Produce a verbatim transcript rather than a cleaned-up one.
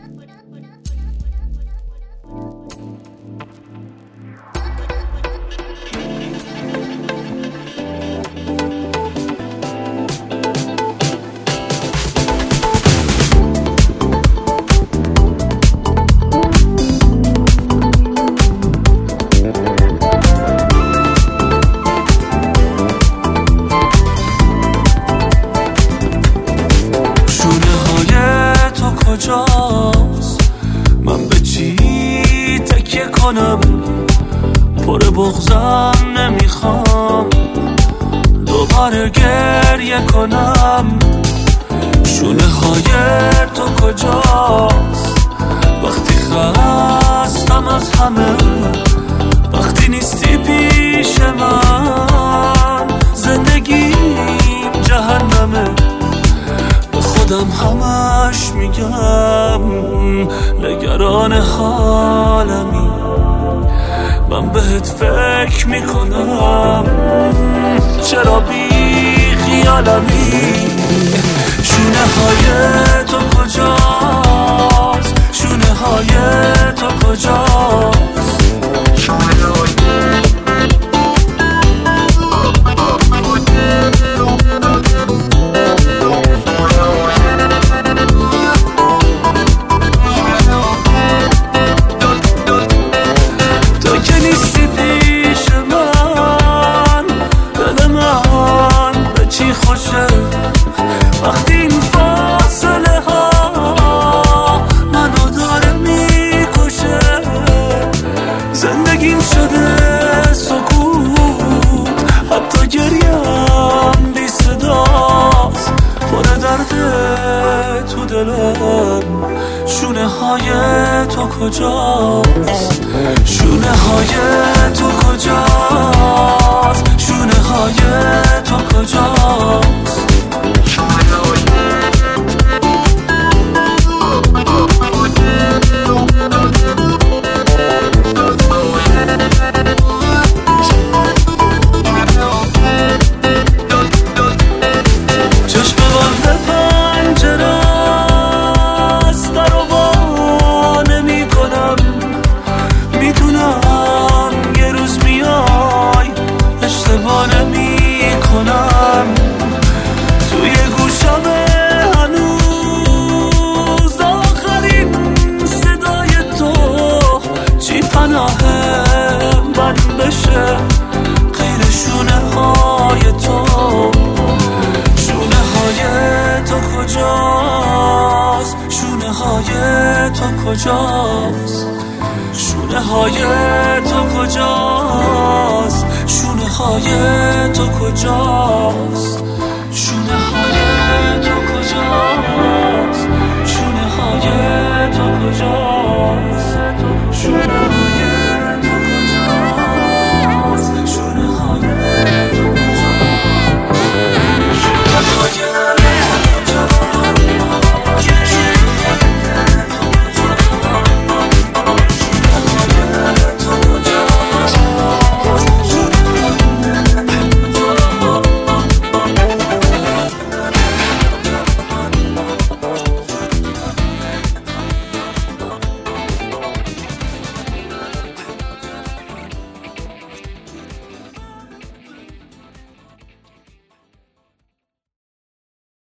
من به چی تکیه کنم؟ پر بغضم نمیخوام دوباره گریه کنم. شونه های تو کجاست وقتی خستم از همه؟ وقتی نیستی پیش من زندگیم جهنمه. خودم همش میگم نگران حالمی، من بهت فکر میکنم چرا بی خیالمی. شونه های تو کجاست؟ شونه های تو کجاست؟ وقتی این فاصله ها منو داره میکشه، زندگیم شده سکوت، حتی گریم بی صداست. پر درده تو دلم، شونه های تو کجاست؟ شونه های تو کجاست؟ شونه های تو کجاست؟ چشم بند پنجره است، در رو وا نمی کنم. میدونم یه روز میای اشتباه نمی کنم. توی گوشم هنوز آخرین صدای تو، چی پناهم من بشه غیر شونه های تو؟ شونه های تو کجاست؟ شونه های تو کجاست؟ شونه های تو کجاست؟ شونه های تو کجاست؟ شونه های تو کجاست؟ شونه های تو کجاست؟ شونه